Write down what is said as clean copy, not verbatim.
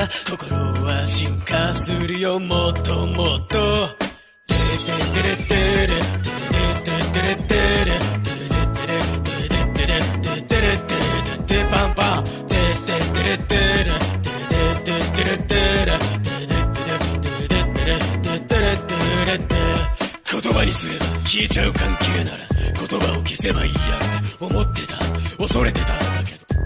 心は進化するよもっともっとテレテレテレテレテレテレテレテレテレテレパンパンテテテレテレテレテレテレ言葉にすれば消えちゃう関係なら言葉を消せばいいやって思ってた恐れてたんだけど